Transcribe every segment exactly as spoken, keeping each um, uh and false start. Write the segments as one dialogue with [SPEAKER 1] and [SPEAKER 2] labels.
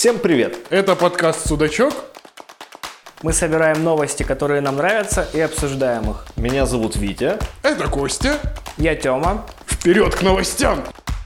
[SPEAKER 1] Всем привет!
[SPEAKER 2] Это подкаст «Судачок».
[SPEAKER 3] Мы собираем новости, которые нам нравятся, и обсуждаем их.
[SPEAKER 1] Меня зовут Витя.
[SPEAKER 2] Это Костя.
[SPEAKER 3] Я Тёма.
[SPEAKER 2] Вперед к новостям!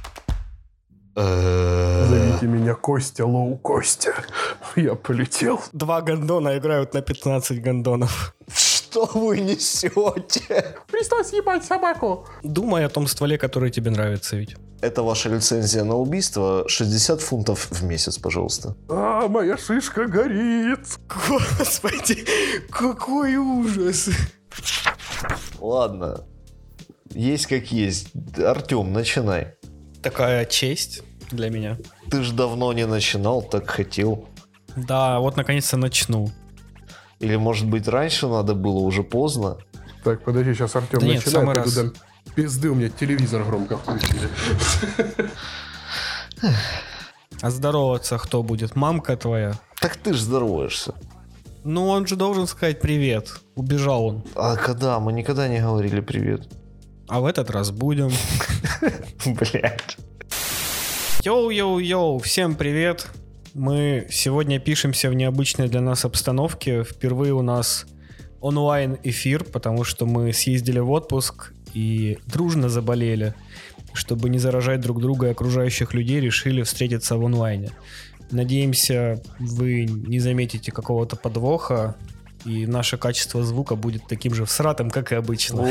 [SPEAKER 2] Зовите меня Костя Лоу Костя. Я полетел.
[SPEAKER 3] Два гондона играют на пятнадцать гондонов.
[SPEAKER 1] Что вы несете?
[SPEAKER 2] Христос ебать собаку.
[SPEAKER 3] Думай о том стволе, который тебе нравится, ведь.
[SPEAKER 1] Это ваша лицензия на убийство. шестьдесят фунтов в месяц, пожалуйста.
[SPEAKER 2] А, моя шишка горит.
[SPEAKER 3] Господи, какой ужас.
[SPEAKER 1] Ладно. Есть как есть. Артём, начинай.
[SPEAKER 3] Такая честь для меня.
[SPEAKER 1] Ты ж давно не начинал, так хотел.
[SPEAKER 3] Да, вот наконец-то начну.
[SPEAKER 1] Или, может быть, раньше надо было, уже поздно?
[SPEAKER 2] Так, подожди, сейчас Артём
[SPEAKER 3] Да нет,
[SPEAKER 2] начинает.
[SPEAKER 3] самый раз.
[SPEAKER 2] Дам пизды, у меня телевизор громко включили.
[SPEAKER 3] А здороваться кто будет? Мамка твоя?
[SPEAKER 1] Так ты ж здороваешься.
[SPEAKER 3] Ну, он же должен сказать привет. Убежал он.
[SPEAKER 1] А когда? Мы никогда не говорили привет.
[SPEAKER 3] А в этот раз будем.
[SPEAKER 1] Блять.
[SPEAKER 3] Йоу-йоу-йоу, всем привет. Мы сегодня пишемся в необычной для нас обстановке. Впервые у нас онлайн-эфир, потому что мы съездили в отпуск и дружно заболели. Чтобы не заражать друг друга и окружающих людей, решили встретиться в онлайне. Надеемся, вы не заметите какого-то подвоха, и наше качество звука будет таким же всратым, как и обычно.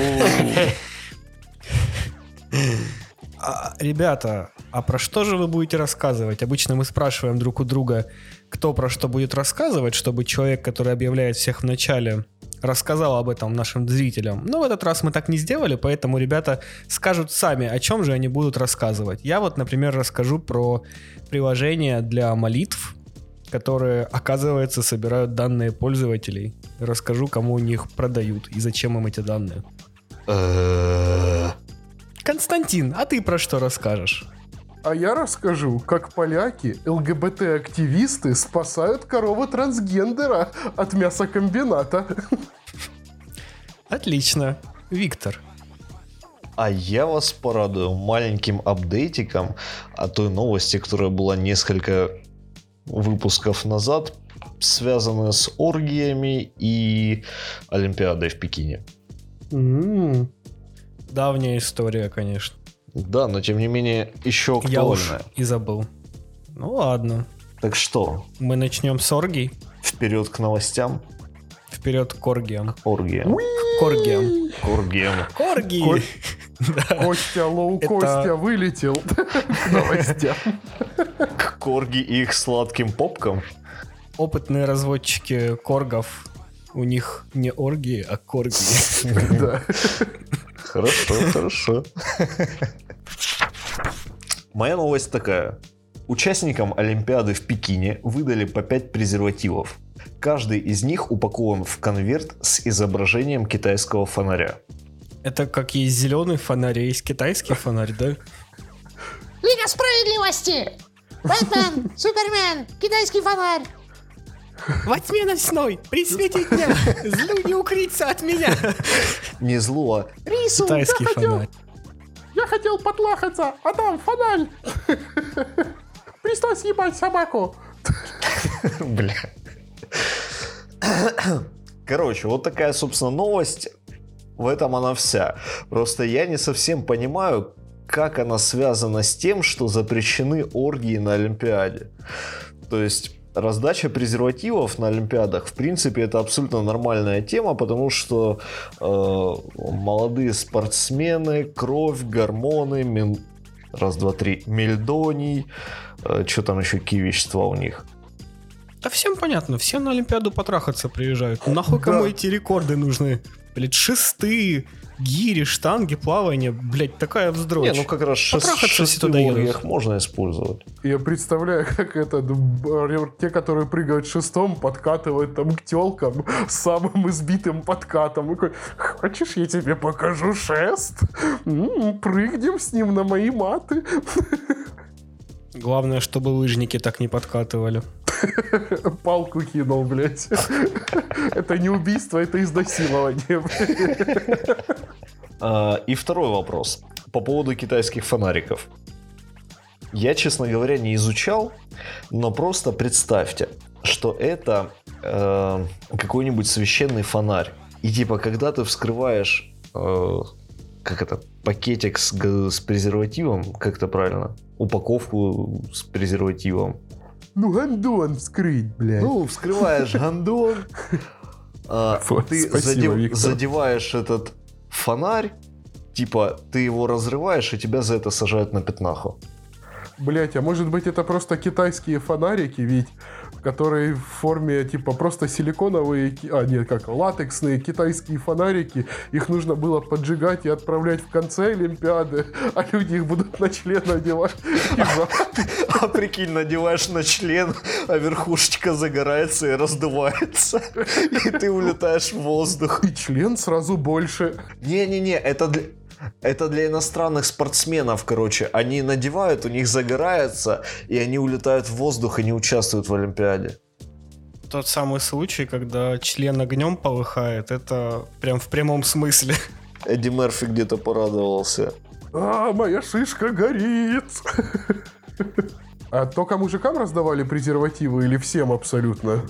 [SPEAKER 3] А, ребята, а про что же вы будете рассказывать? Обычно мы спрашиваем друг у друга, кто про что будет рассказывать, чтобы человек, который объявляет всех в начале, рассказал об этом нашим зрителям. Но в этот раз мы так не сделали, поэтому ребята скажут сами, о чем же они будут рассказывать. Я вот, например, расскажу про приложение для молитв, которые, оказывается, собирают данные пользователей. Расскажу, кому у них продают и зачем им эти данные. Константин, а ты про что расскажешь?
[SPEAKER 2] А я расскажу, как поляки, ЛГБТ-активисты спасают корову трансгендера от мясокомбината.
[SPEAKER 3] Отлично. Виктор.
[SPEAKER 1] А я вас порадую маленьким апдейтиком о той новости, которая была несколько выпусков назад, связанная с оргиями и Олимпиадой в Пекине.
[SPEAKER 2] М-м.
[SPEAKER 3] Давняя история, конечно.
[SPEAKER 1] Да, но тем не менее еще актуальная.
[SPEAKER 3] Я уж и забыл. Ну ладно.
[SPEAKER 1] Так что?
[SPEAKER 3] Мы начнем с оргий.
[SPEAKER 1] Вперед к новостям.
[SPEAKER 3] Вперед к оргиям.
[SPEAKER 1] Оргиям.
[SPEAKER 3] К оргиям.
[SPEAKER 1] К оргиям.
[SPEAKER 3] Оргии.
[SPEAKER 2] Ко- Костя Лоу
[SPEAKER 3] Это-
[SPEAKER 2] Костя вылетел к новостям.
[SPEAKER 1] К корги и их сладким попкам.
[SPEAKER 3] Опытные разводчики коргов. У них не оргии, а корги.
[SPEAKER 2] Да.
[SPEAKER 1] Хорошо, хорошо. Моя новость такая. Участникам Олимпиады в Пекине выдали по пять презервативов. Каждый из них упакован в конверт с изображением китайского фонаря.
[SPEAKER 3] Это как есть зеленый фонарь, а есть китайский фонарь, да?
[SPEAKER 4] Лига справедливости! Бэтмен, Супермен, китайский фонарь!
[SPEAKER 3] Во тьме ночной, при свете дня, злу не укрыться от меня.
[SPEAKER 1] Не зло, а
[SPEAKER 4] Рису!
[SPEAKER 3] Китайский
[SPEAKER 2] я хотел-
[SPEAKER 3] фонарь.
[SPEAKER 2] Я хотел подлахаться, а там фонарь. Христос ебать собаку.
[SPEAKER 1] бля. Короче, вот такая, собственно, новость. В этом она вся. Просто я не совсем понимаю, как она связана с тем, что запрещены оргии на Олимпиаде. То есть раздача презервативов на Олимпиадах, в принципе, это абсолютно нормальная тема, потому что э, молодые спортсмены, кровь, гормоны, мин... раз, два, три, мельдоний, э, что там еще, какие вещества у них.
[SPEAKER 3] Да всем понятно, все на Олимпиаду потрахаться приезжают. Нахуй кому эти рекорды нужны? Блять, шесты, гири, штанги, плавание. Блять, такая вздрочь.
[SPEAKER 1] Не, ну как раз шест,
[SPEAKER 3] Потрахаться все туда
[SPEAKER 1] шесты в
[SPEAKER 3] едут.
[SPEAKER 1] оргиях можно использовать.
[SPEAKER 2] Я представляю, как это, б- те, которые прыгают шестом, подкатывают там к телкам с самым избитым подкатом. И такой, хочешь, я тебе покажу шест? М-м, прыгнем с ним на мои маты.
[SPEAKER 3] Главное, чтобы лыжники так не подкатывали.
[SPEAKER 2] Палку кинул, блядь. Это не убийство, это изнасилование.
[SPEAKER 1] А, и второй вопрос. По поводу китайских фонариков. Я, честно говоря, не изучал, но просто представьте, что это э, какой-нибудь священный фонарь. И типа, когда ты вскрываешь, э, как это, пакетик с, с презервативом, как это правильно, упаковку с презервативом.
[SPEAKER 2] Ну, гандон вскрыть, блядь.
[SPEAKER 1] Ну, вскрываешь гандон, ты задеваешь этот фонарь, типа, ты его разрываешь, и тебя за это сажают на пятнаху.
[SPEAKER 2] Блять, а может быть это просто китайские фонарики, ведь, которые в форме типа просто силиконовые, а нет, как латексные китайские фонарики, их нужно было поджигать и отправлять в конце Олимпиады, а люди их будут на член надевать.
[SPEAKER 1] А прикинь, надеваешь на член, а верхушечка загорается и раздувается, и ты улетаешь в воздух.
[SPEAKER 2] И член сразу больше.
[SPEAKER 1] Не-не-не, это для... Это для иностранных спортсменов, короче. Они надевают, у них загорается, и они улетают в воздух и не участвуют в Олимпиаде.
[SPEAKER 3] Тот самый случай, когда член огнем полыхает, это прям в прямом смысле.
[SPEAKER 1] Эдди Мерфи где-то порадовался.
[SPEAKER 2] А, моя шишка горит. А только мужикам раздавали презервативы или всем абсолютно?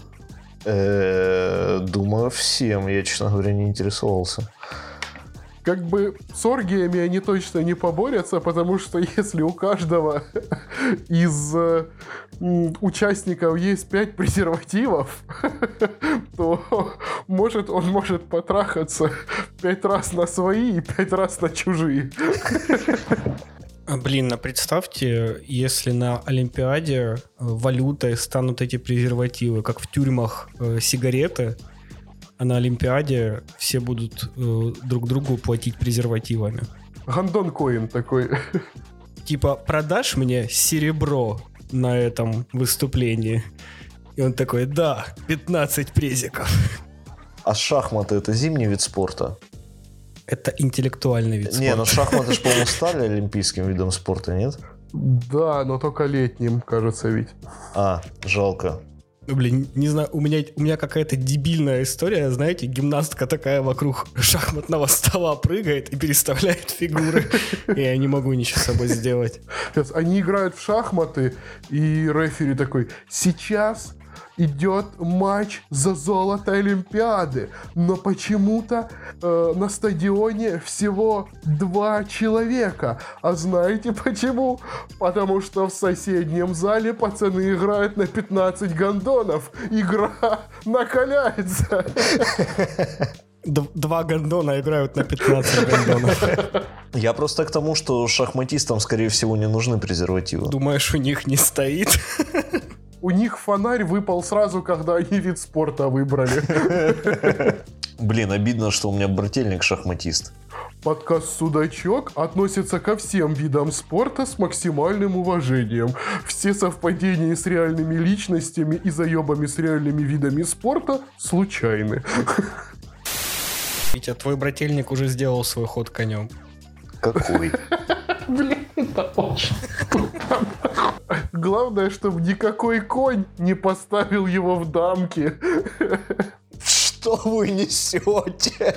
[SPEAKER 1] Думаю, всем. Я, честно говоря, не интересовался.
[SPEAKER 2] Как бы с оргиями они точно не поборются, потому что если у каждого из э, участников есть пять презервативов, то может, он может потрахаться пять раз на свои и пять раз на чужие.
[SPEAKER 3] Блин, а представьте, если на Олимпиаде валютой станут эти презервативы, как в тюрьмах э, сигареты, а на Олимпиаде все будут э, друг другу платить презервативами.
[SPEAKER 2] Гандон коин такой.
[SPEAKER 3] Типа, продашь мне серебро на этом выступлении? И он такой, да, пятнадцать презиков.
[SPEAKER 1] А шахматы — это зимний вид спорта?
[SPEAKER 3] Это интеллектуальный вид спорта.
[SPEAKER 1] Не, ну шахматы же, по-моему, стали олимпийским видом спорта, нет?
[SPEAKER 2] Да, но только летним, кажется, ведь.
[SPEAKER 1] А, жалко.
[SPEAKER 3] Ну, блин, не знаю, у меня, у меня какая-то дебильная история, знаете, гимнастка такая вокруг шахматного стола прыгает и переставляет фигуры, и я не могу ничего с собой сделать.
[SPEAKER 2] Сейчас они играют в шахматы, и рефери такой, сейчас идет матч за золото Олимпиады, но почему-то э, на стадионе всего два человека. А знаете почему? Потому что в соседнем зале пацаны играют на пятнадцать гандонов. Игра накаляется.
[SPEAKER 3] Два гандона играют на пятнадцать гандонов.
[SPEAKER 1] Я просто к тому, что шахматистам, скорее всего, не нужны презервативы.
[SPEAKER 3] Думаешь, у них не стоит?
[SPEAKER 2] У них фонарь выпал сразу, когда они вид спорта выбрали.
[SPEAKER 1] Блин, обидно, что у меня брательник шахматист.
[SPEAKER 2] Подкаст «Судачок» относится ко всем видам спорта с максимальным уважением. Все совпадения с реальными личностями и заебами с реальными видами спорта случайны.
[SPEAKER 3] Витя, твой брательник уже сделал свой ход конем.
[SPEAKER 1] Какой?
[SPEAKER 2] Блин, это очень тупо. Главное, чтобы никакой конь не поставил его в дамки.
[SPEAKER 1] Что вы несете?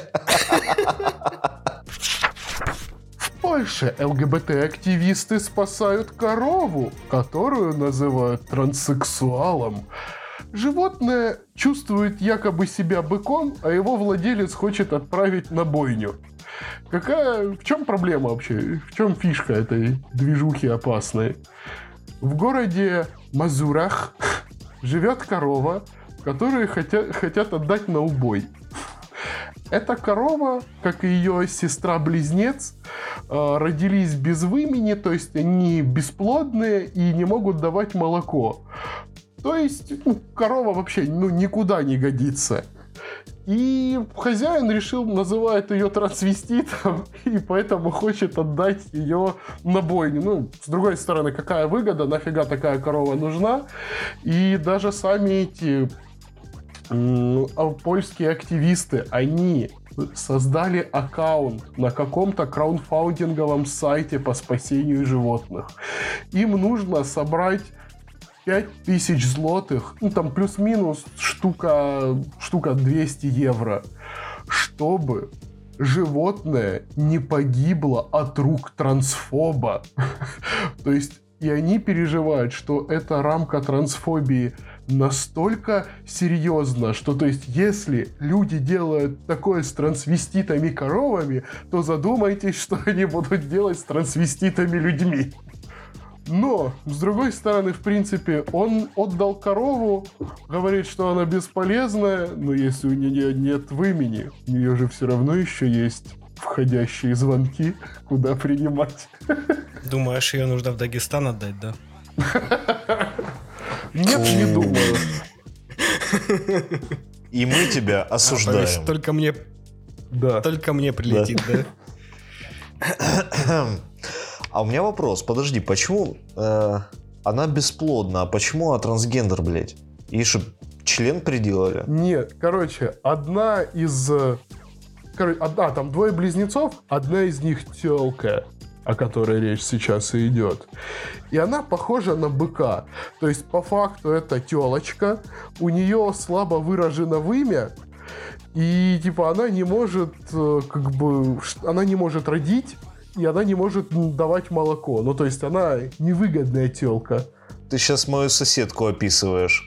[SPEAKER 2] В Польше ЛГБТ-активисты спасают корову, которую называют транссексуалом. Животное чувствует якобы себя быком, а его владелец хочет отправить на бойню. Какая... В чем проблема вообще? В чем фишка этой движухи опасной? В городе Мазурах живет корова, которую хотят, хотят отдать на убой. Эта корова, как и ее сестра-близнец, родились без вымени, то есть они бесплодные и не могут давать молоко. То есть ну, корова вообще ну, никуда не годится. И хозяин решил, называет ее трансвеститом, и поэтому хочет отдать ее на бойню. Ну, с другой стороны, какая выгода, нафига такая корова нужна? И даже сами эти м- польские активисты, они создали аккаунт на каком-то краундфандинговом сайте по спасению животных. Им нужно собрать пять тысяч злотых, ну там плюс-минус штука, штука двести евро, чтобы животное не погибло от рук трансфоба. То есть И они переживают, что эта рамка трансфобии настолько серьезна, что, то есть, если люди делают такое с трансвеститами-коровами, то задумайтесь, что они будут делать с трансвеститами-людьми. Но, с другой стороны, в принципе, он отдал корову, говорит, что она бесполезная, но если у нее нет вымени, у нее же все равно еще есть входящие звонки, куда принимать.
[SPEAKER 3] Думаешь, ее нужно в Дагестан отдать, да?
[SPEAKER 2] Нет, не думаю.
[SPEAKER 1] И мы тебя осуждаем.
[SPEAKER 3] Только мне,
[SPEAKER 2] Да.
[SPEAKER 3] только мне прилетит, да?
[SPEAKER 1] А у меня вопрос, подожди, почему э, она бесплодна, а почему она трансгендер, блядь? Ей что, член приделали?
[SPEAKER 2] Нет, короче, одна из... Короче, одна, там двое близнецов, одна из них тёлка, о которой речь сейчас и идет. И она похожа на быка. То есть, по факту, это тёлочка, у нее слабо выражено вымя, и, типа, она не может, как бы, она не может родить, и она не может давать молоко. Ну, то есть, она невыгодная тёлка.
[SPEAKER 1] Ты сейчас мою соседку описываешь.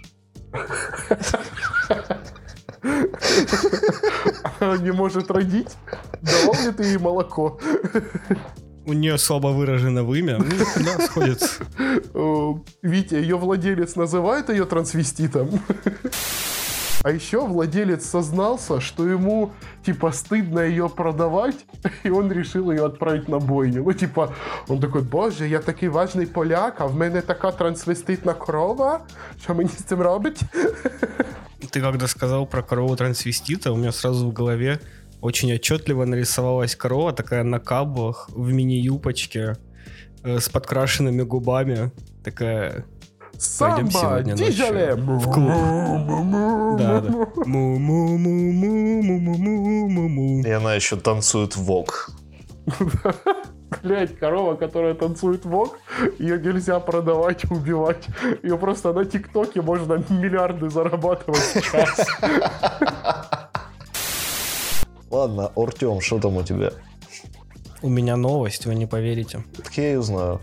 [SPEAKER 2] Она не может родить. Давал ли ты ей молоко?
[SPEAKER 3] У нее слабо выражено вымя. Ну, да, сходится.
[SPEAKER 2] Витя, ее владелец называет ее трансвеститом. А еще владелец сознался, что ему, типа, стыдно ее продавать, и он решил ее отправить на бойню. Ну, типа, он такой, боже, я такий важний поляк, а в мене така трансвеститна корова, що мені з цим робить?
[SPEAKER 3] Ты когда сказал про корову трансвестита, у меня сразу в голове очень отчетливо нарисовалась корова, такая на каблах, в мини-юбочке, э, с подкрашенными губами, такая... Пойдем
[SPEAKER 2] Самба,
[SPEAKER 3] сегодня
[SPEAKER 2] дижале!
[SPEAKER 3] ночью в клуб. Да, да. Му-му-му-му-му-му-му-му.
[SPEAKER 1] И она еще танцует вок.
[SPEAKER 2] Блять, корова, которая танцует вок, ее нельзя продавать, убивать. Ее просто на ТикТоке можно миллиарды зарабатывать сейчас.
[SPEAKER 1] Ладно, Артем, что там у тебя?
[SPEAKER 3] У меня новость, вы не поверите.
[SPEAKER 1] Так я ее знаю.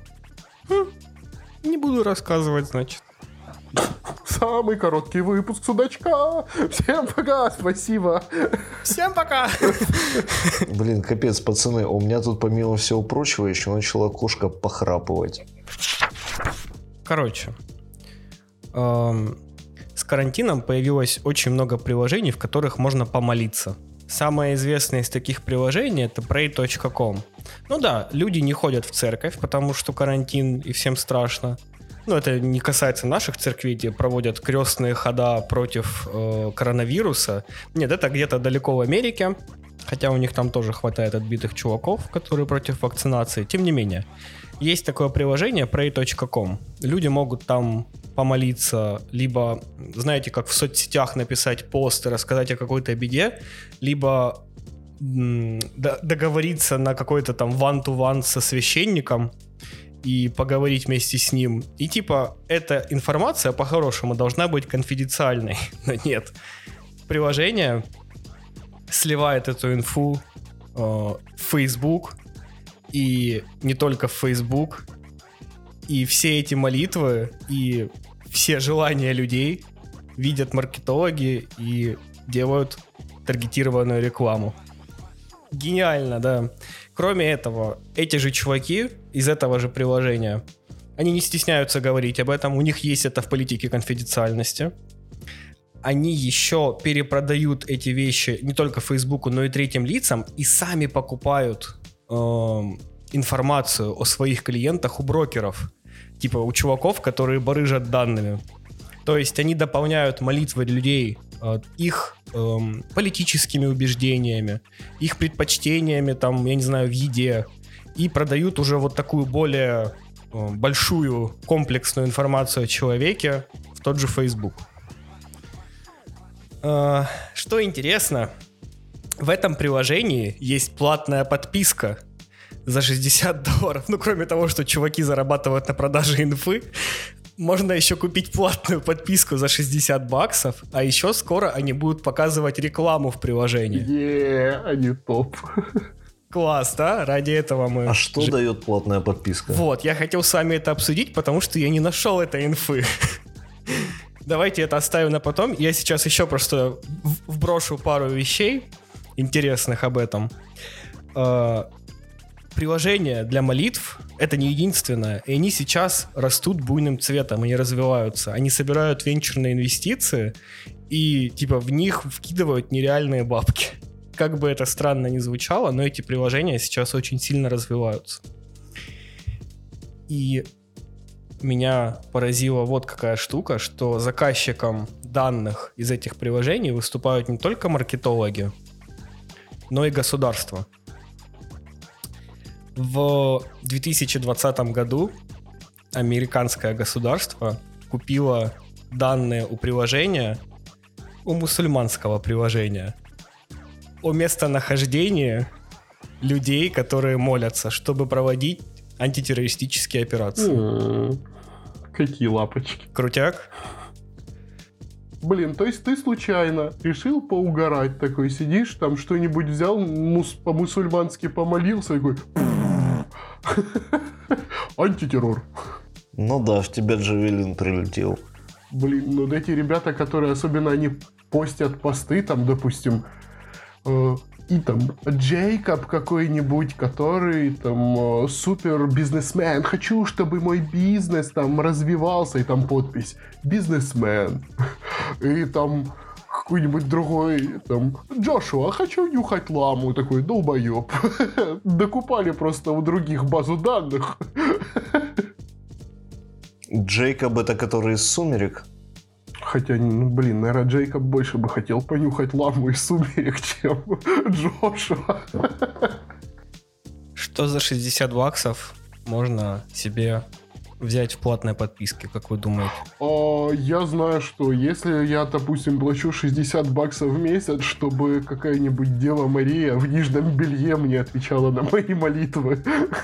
[SPEAKER 3] Не буду рассказывать, значит.
[SPEAKER 2] Самый короткий выпуск Судачка. Всем пока, спасибо.
[SPEAKER 3] Всем пока!
[SPEAKER 1] Блин, капец, пацаны, у меня тут помимо всего прочего еще начала кошка похрапывать.
[SPEAKER 3] Короче, эм, с карантином появилось очень много приложений, в которых можно помолиться. Самое известное из таких приложений — это прей точка ком. Ну да, люди не ходят в церковь, потому что карантин и всем страшно. Ну, это не касается наших церквей, где проводят крестные хода против э, коронавируса. Нет, это где-то далеко в Америке, хотя у них там тоже хватает отбитых чуваков, которые против вакцинации. Тем не менее, есть такое приложение прей точка ком. Люди могут там помолиться, либо, знаете, как в соцсетях написать пост и рассказать о какой-то беде, либо м- д- договориться на какой-то там one-to-one со священником и поговорить вместе с ним. И типа эта информация по-хорошему должна быть конфиденциальной, но нет. Приложение сливает эту инфу э, в Facebook, и не только в Facebook, и все эти молитвы и все желания людей видят маркетологи и делают таргетированную рекламу. Гениально, да. Кроме этого, эти же чуваки из этого же приложения, они не стесняются говорить об этом, у них есть это в политике конфиденциальности. Они еще перепродают эти вещи не только Фейсбуку, но и третьим лицам, и сами покупают э, информацию о своих клиентах у брокеров, типа у чуваков, которые барыжат данными. То есть они дополняют молитвы людей э, их э, политическими убеждениями, их предпочтениями, там, я не знаю, в еде, и продают уже вот такую более э, большую комплексную информацию о человеке в тот же Facebook. Э, что интересно, в этом приложении есть платная подписка за шестьдесят долларов. Ну, кроме того, что чуваки зарабатывают на продаже инфы, можно еще купить платную подписку за шестьдесят баксов, а еще скоро они будут показывать рекламу в приложении.
[SPEAKER 2] Еее, они топ.
[SPEAKER 3] Класс, да? Ради этого мы...
[SPEAKER 1] А что
[SPEAKER 3] ж-
[SPEAKER 1] дает платная подписка?
[SPEAKER 3] Вот, я хотел с вами это обсудить, потому что я не нашел этой инфы. Давайте это оставим на потом. Я сейчас еще просто в- вброшу пару вещей интересных об этом. Э, Приложения для молитв — это не единственное. И они сейчас растут буйным цветом, они развиваются. Они собирают венчурные инвестиции и типа в них вкидывают нереальные бабки. Как бы это странно ни звучало, но эти приложения сейчас очень сильно развиваются. И меня поразила вот какая штука, что заказчиком данных из этих приложений выступают не только маркетологи, но и государство. В две тысячи двадцатом году американское государство купило данные у приложения, у мусульманского приложения, о местонахождении людей, которые молятся, чтобы проводить антитеррористические операции.
[SPEAKER 2] М, Какие лапочки.
[SPEAKER 3] Крутяк?
[SPEAKER 2] Блин, то есть ты случайно решил поугарать такой, сидишь, там что-нибудь взял, мус- по-мусульмански помолился, и такой... Антитеррор.
[SPEAKER 1] Ну да, в тебя Джавелин прилетел.
[SPEAKER 2] Блин, ну вот эти ребята, которые особенно они постят посты, там, допустим, э, и там Джейкоб какой-нибудь, который там э, супер бизнесмен, хочу, чтобы мой бизнес там развивался, и там подпись бизнесмен. И там какой-нибудь другой, там, Джошуа, хочу нюхать ламу, такой, долбоеб. Докупали просто у других базу данных.
[SPEAKER 1] Джейкоб — это который из «Сумерек»?
[SPEAKER 2] Хотя, ну, блин, наверное, Джейкоб больше бы хотел понюхать ламу из «Сумерек», чем Джошуа.
[SPEAKER 3] Что за шестьдесят баксов можно себе взять в платной подписке, как вы думаете?
[SPEAKER 2] А, я знаю, что если я, допустим, плачу шестьдесят баксов в месяц, чтобы какая-нибудь Дева Мария в нижнем белье мне отвечала на мои молитвы.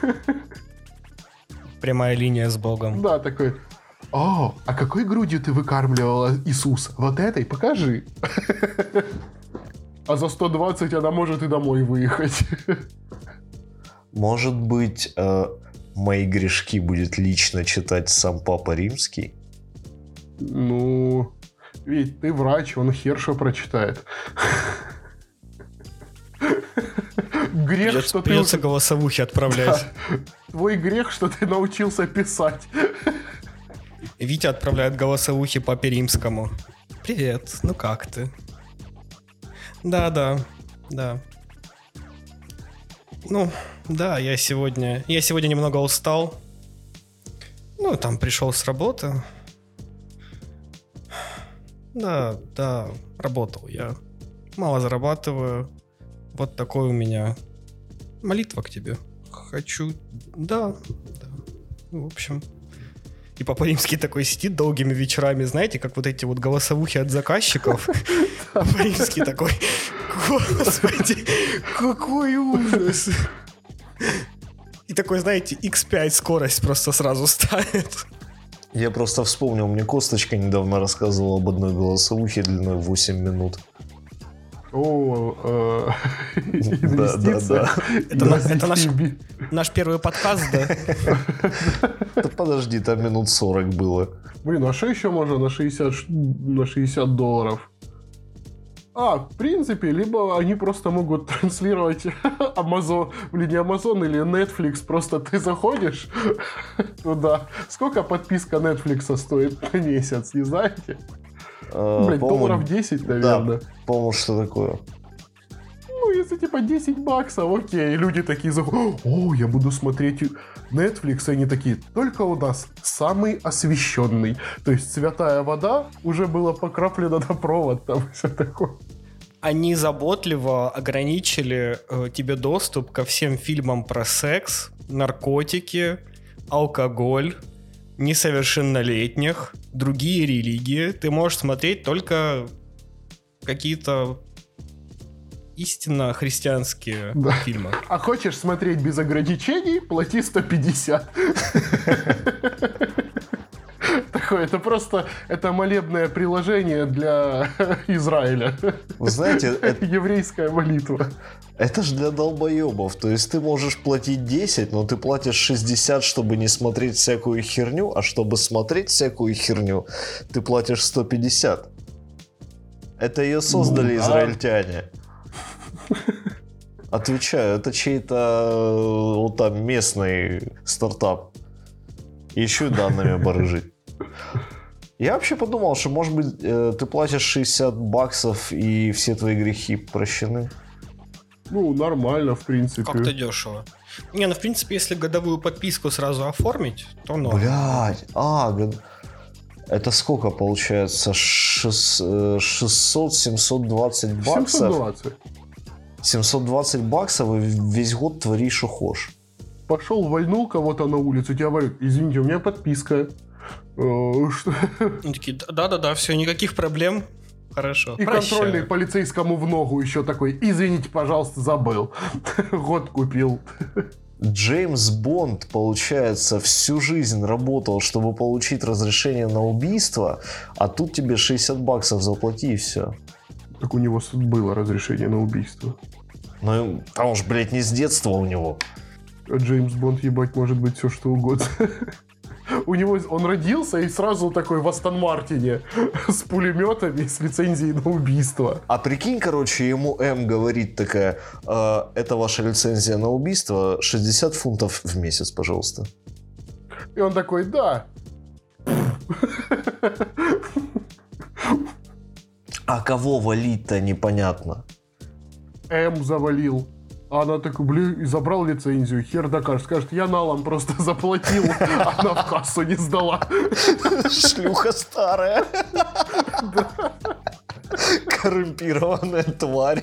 [SPEAKER 3] Прямая линия с Богом.
[SPEAKER 2] Да, такой... О, а какой грудью ты выкармливала Иисуса? Вот этой? Покажи. А за сто двадцать она может и домой выехать.
[SPEAKER 1] Может быть, э, мои грешки будет лично читать сам Папа Римский?
[SPEAKER 2] Ну, ведь ты врач, он хер что прочитает. Грех,
[SPEAKER 3] Придется,
[SPEAKER 2] что ты...
[SPEAKER 3] придется голосовухи отправлять.
[SPEAKER 2] Да. Твой грех, что ты научился писать.
[SPEAKER 3] Витя отправляет голосовухи Папе Римскому. Привет, ну как ты? Да-да, да. Ну, да, я сегодня... Я сегодня немного устал. Ну, там пришел с работы. Да, да, работал я. Мало зарабатываю. Вот такой у меня молитва к тебе. Хочу... Да, да. В общем... И Папа Римский такой сидит долгими вечерами, знаете, как вот эти вот голосовухи от заказчиков. Папа Римский такой, господи, какой ужас. И такой, знаете, икс пять скорость просто сразу ставит.
[SPEAKER 1] Я просто вспомнил, мне Косточка недавно рассказывал об одной голосовухе длиной восемь минут.
[SPEAKER 2] О,
[SPEAKER 1] Да, да,
[SPEAKER 2] инвестиция.
[SPEAKER 1] да.
[SPEAKER 3] Это на- это наш- Наш первый подкаст, да?
[SPEAKER 1] Да подожди, там минут сорок было.
[SPEAKER 2] Блин, а что еще можно на шестьдесят, ш- на шестьдесят долларов? А, в принципе, либо они просто могут транслировать Amazon, блин, не Amazon или Netflix, просто ты заходишь туда. Сколько подписка Netflix стоит на месяц, не знаете?
[SPEAKER 1] Э,
[SPEAKER 2] Блин,
[SPEAKER 1] по-моему,
[SPEAKER 2] долларов десять, наверное.
[SPEAKER 1] Да, по-моему, что такое.
[SPEAKER 2] Ну, если типа десять баксов, окей. Люди такие заходят, о, я буду смотреть Netflix, и они такие, только у нас самый освещенный. То есть святая вода уже была покраплена на провод, там все такое.
[SPEAKER 3] Они заботливо ограничили э, тебе доступ ко всем фильмам про секс, наркотики, алкоголь, несовершеннолетних, другие религии. Ты можешь смотреть только какие-то истинно христианские
[SPEAKER 2] Да.
[SPEAKER 3] фильмы.
[SPEAKER 2] А хочешь смотреть без ограничений, плати сто пятьдесят. Так такое. Это просто это молебное приложение для Израиля.
[SPEAKER 1] Вы знаете, это...
[SPEAKER 2] еврейская молитва.
[SPEAKER 1] Это ж для долбоебов. То есть ты можешь платить десять, но ты платишь шестьдесят, чтобы не смотреть всякую херню, а чтобы смотреть всякую херню, ты платишь сто пятьдесят. Это ее создали ну, израильтяне. Отвечаю, это чей-то вот там местный стартап. И еще и данными барыжить. Я вообще подумал, что, может быть, ты платишь шестьдесят баксов и все твои грехи прощены.
[SPEAKER 2] Ну, нормально, в принципе.
[SPEAKER 3] Как-то дешево. Не, ну, в принципе, если годовую подписку сразу оформить, то норм.
[SPEAKER 1] Блядь, а, год... это сколько получается? шестьсот семьсот двадцать баксов?
[SPEAKER 2] семьсот двадцать.
[SPEAKER 1] семьсот двадцать баксов и весь год твори, что хочешь.
[SPEAKER 2] Пошел, вальнул кого-то на улицу, тебе говорят, извините, у меня подписка. Они
[SPEAKER 3] такие, да-да-да, все, никаких проблем. Хорошо.
[SPEAKER 2] И прощаю. Контрольный полицейскому в ногу еще такой, извините, пожалуйста, забыл. Год купил.
[SPEAKER 1] Джеймс Бонд, получается, всю жизнь работал, чтобы получить разрешение на убийство, а тут тебе шестьдесят баксов заплати и все.
[SPEAKER 2] Так у него было разрешение на убийство.
[SPEAKER 1] Ну, там уж, блядь, не с детства у него.
[SPEAKER 2] А Джеймс Бонд, ебать, может быть все что угодно. У него он родился и сразу такой в Астон Мартине с пулеметами, с лицензией на убийство.
[SPEAKER 1] А прикинь, короче, ему М говорит такая, э, это ваша лицензия на убийство, шестьдесят фунтов в месяц, пожалуйста.
[SPEAKER 2] И он такой, да.
[SPEAKER 1] А кого валить-то непонятно.
[SPEAKER 2] М завалил. А она такая, блин, и забрал лицензию, хер докажешь. Скажет, я налом просто заплатил, а она в кассу не сдала.
[SPEAKER 1] Шлюха старая. Коррумпированная тварь.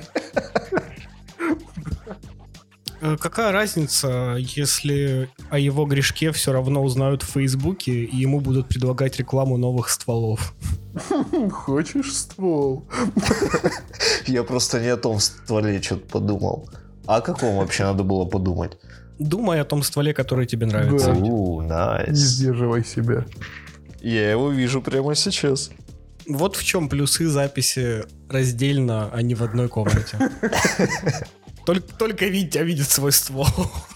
[SPEAKER 3] Какая разница, если о его грешке все равно узнают в Фейсбуке и ему будут предлагать рекламу новых стволов?
[SPEAKER 2] Хочешь ствол?
[SPEAKER 1] Я просто не о том стволе что-то подумал. А о каком вообще надо было подумать?
[SPEAKER 3] Думай о том стволе, который тебе нравится.
[SPEAKER 1] У, найс.
[SPEAKER 2] Не сдерживай себя.
[SPEAKER 1] Я его вижу прямо сейчас.
[SPEAKER 3] Вот в чем плюсы записи раздельно, а не в одной комнате. Только, только Витя видит свой ствол.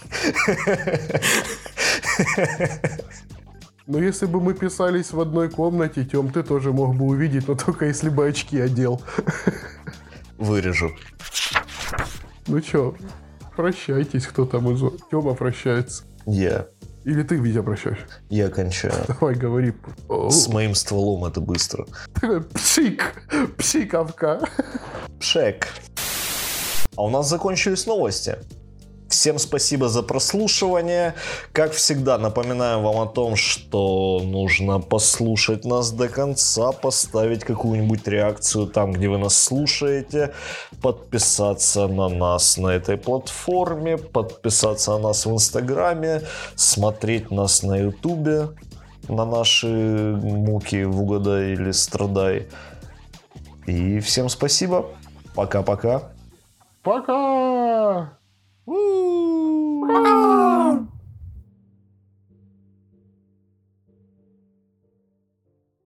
[SPEAKER 2] Но если бы мы писались в одной комнате, Тём, ты тоже мог бы увидеть, но только если бы очки одел.
[SPEAKER 1] Вырежу.
[SPEAKER 2] Ну чё, прощайтесь, кто там из... Тёма прощается.
[SPEAKER 1] Я.
[SPEAKER 2] Или ты, Витя, прощаешься?
[SPEAKER 1] Я кончаю.
[SPEAKER 2] Давай, говори.
[SPEAKER 1] С моим стволом это быстро.
[SPEAKER 2] Пшик. Пшиковка.
[SPEAKER 1] Пшек. А у нас закончились новости. Всем спасибо за прослушивание. Как всегда, напоминаем вам о том, что нужно послушать нас до конца, поставить какую-нибудь реакцию там, где вы нас слушаете, подписаться на нас на этой платформе, подписаться на нас в Инстаграме, смотреть нас на Ютубе, на наши муки в угадай или страдай. И всем спасибо. Пока-пока.
[SPEAKER 2] Пока!